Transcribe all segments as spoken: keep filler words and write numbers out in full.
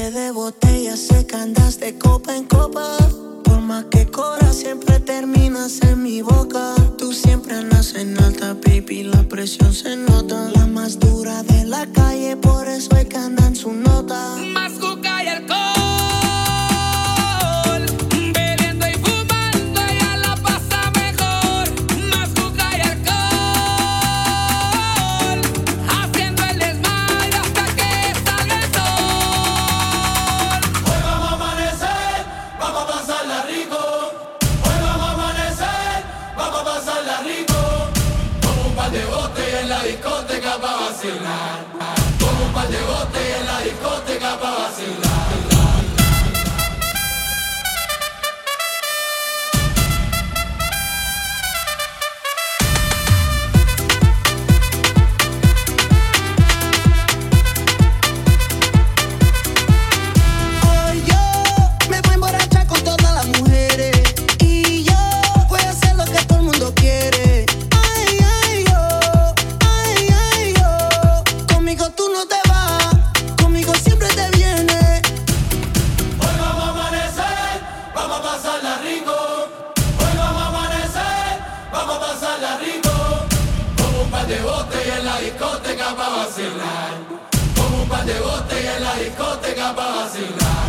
Noche de botella sé que andas de copa en copa. Por más que corras siempre terminas en mi boca. Tú siempre andas en alta, baby, la presión se nota. La más dura de la calle, por eso es que anda en su nota. Más juca y alcohol. Como un par de botellas en la discoteca pa' vacilar. Hoy yo me voy a emborrachar con todas las mujeres y yo voy a hacer lo que todo el mundo quiere. Ay, ay, yo, ay, ay, yo. Conmigo tú no te vas, conmigo siempre te vienes. Hoy vamos a amanecer, vamos a pasarla rico. Hoy vamos a amanecer, vamos a pasarla rico. Como un par de botellas en la discoteca pa' vacilar. Como un par de botellas en la discoteca pa' vacilar.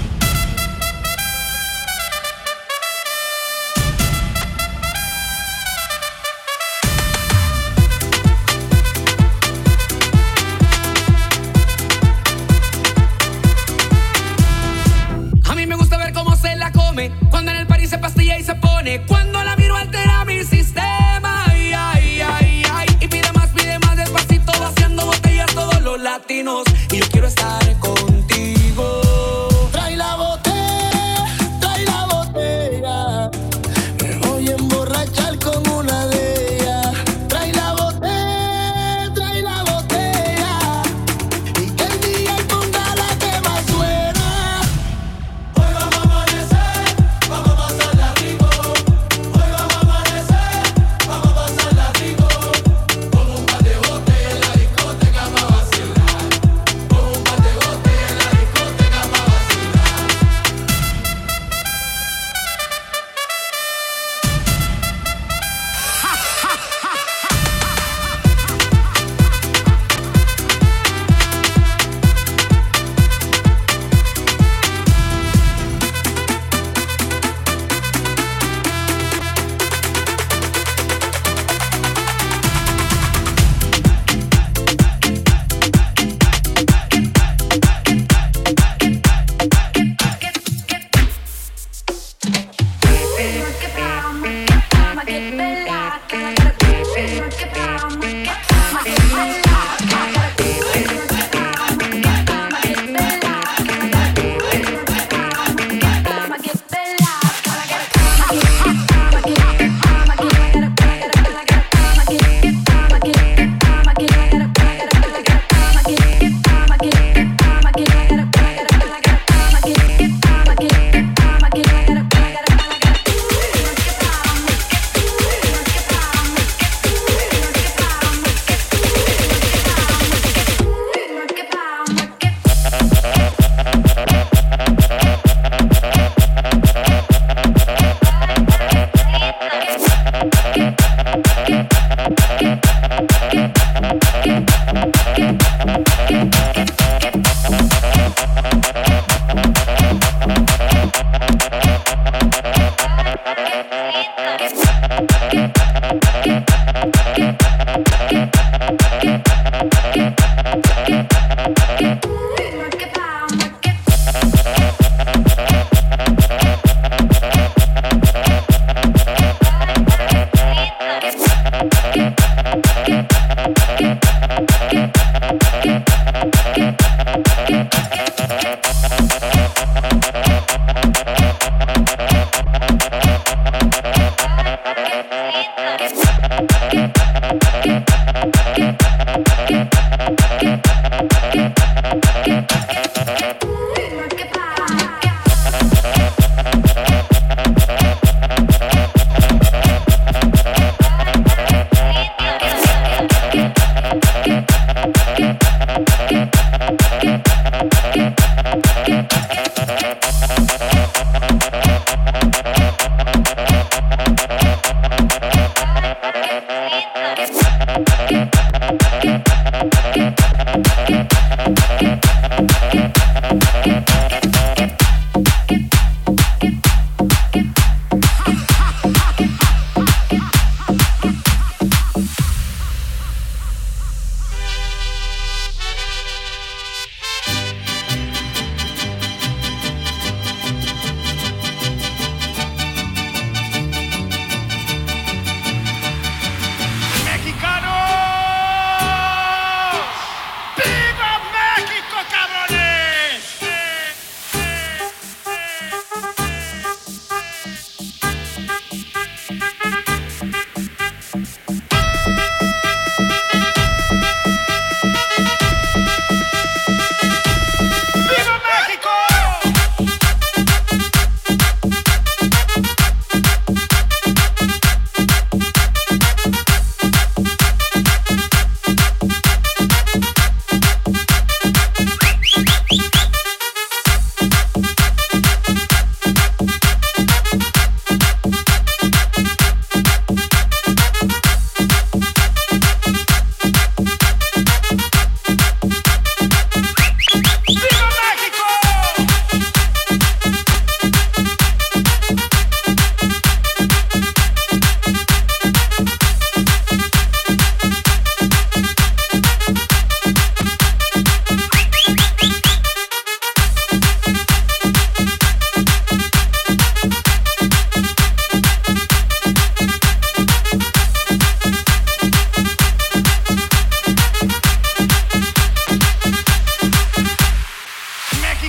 A mí me gusta ver cómo se la come, cuando en el party se pastilla y se pone, cuando la miro altera mi sistema. Ay, ay, ay, ay. Y pide más, pide más despacito, vaciando botellas todos los latinos. Y yo quiero estar contigo. Trae la botella, trae la botella. Me voy a emborrachar con una de ellas. Trae la botella, trae la botella. Y que el D J ponga la que más suena. Hoy vamos a amanecer, vamos a pasarla rico.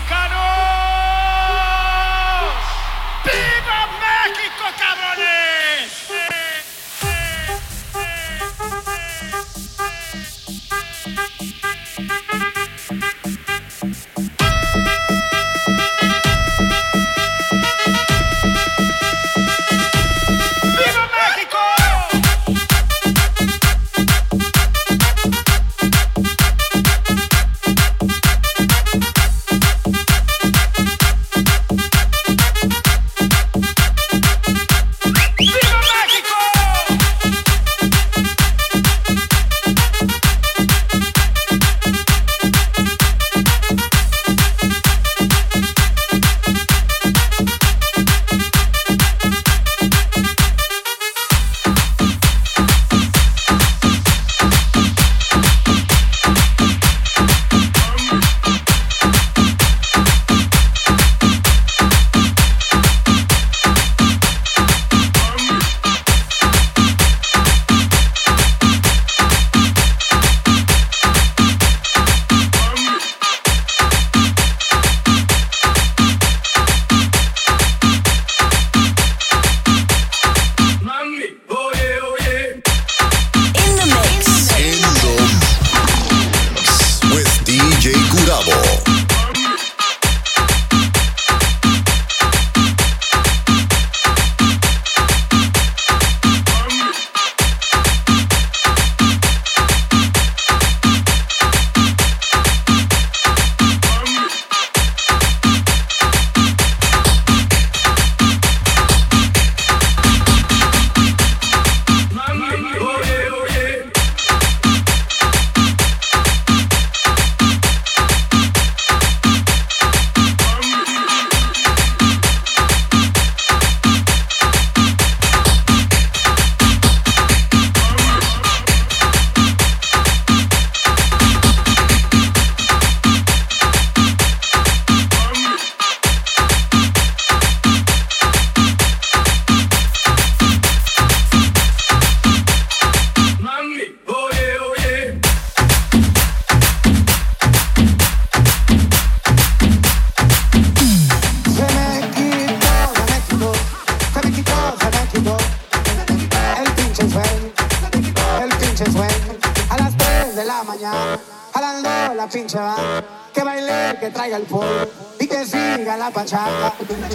la pinche va, que baile, que traiga el pollo y que siga la pachanga.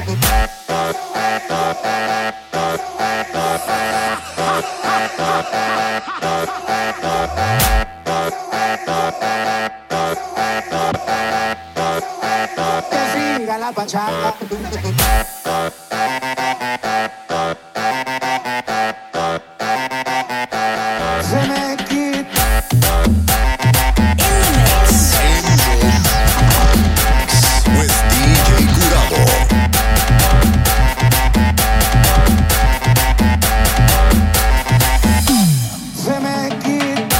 Que siga la pachanga. Se me quita. With D J Curado. Se me quita.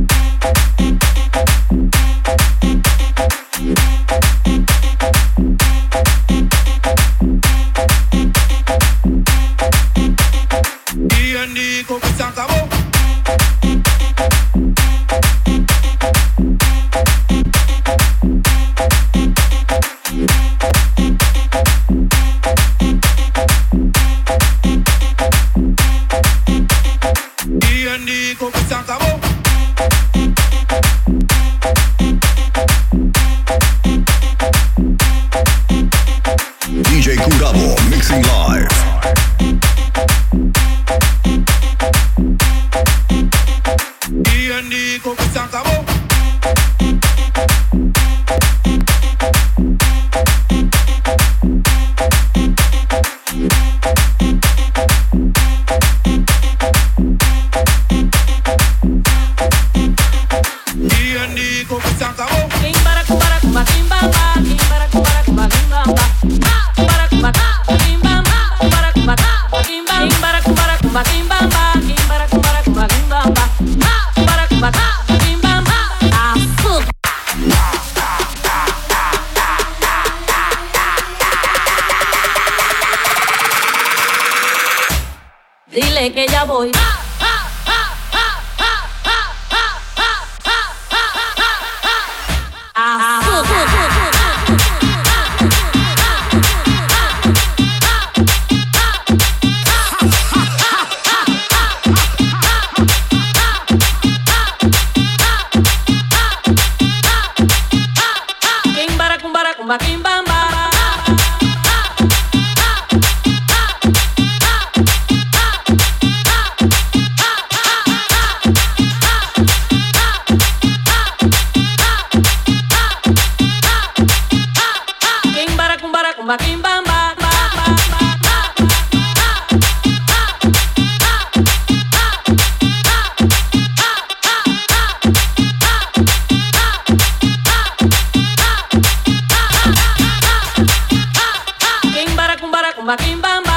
We'll be right back. J Curabo, mixing live. Y en Nico que se acabó. Y en Nico que se acabó. Kimbara kumbara kumba kimbamba, kimbara kumbara kumba kimbamba. Kumbara kumba kimbamba, kumbara kumba kimbamba. Kimbara kumbara kumba kimbamba, kimbara kumbara kumba kimbamba. Kumbara kumba kimbamba. Azul. Dile que ya voy. Kimbara kumbara kumba kimbamba. Kimbara kumbara kumba kimbamba. Kimbara kumbara kumba kimbamba.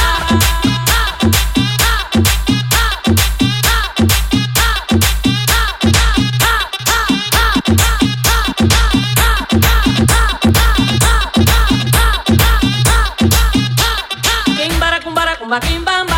Kimbara kumbara kumba kimbamba.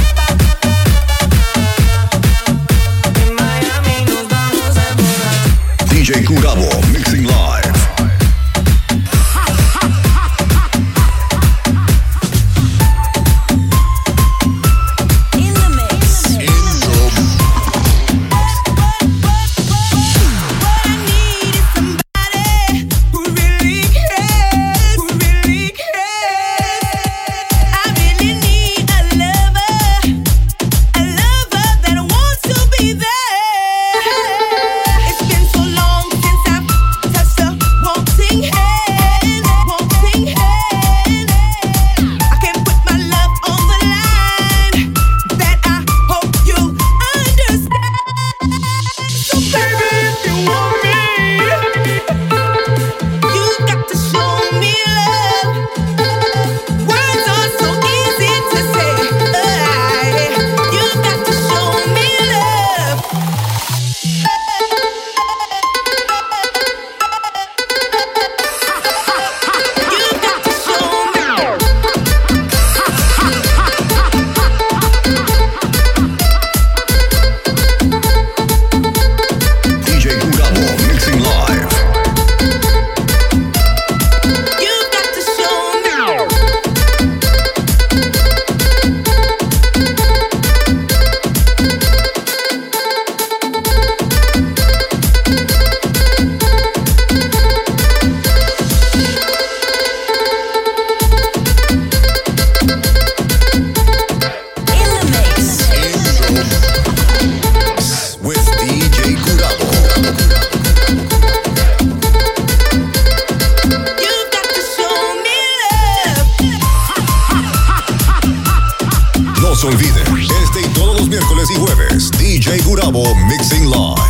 miércoles y jueves, D J Gurabo Mixing Live.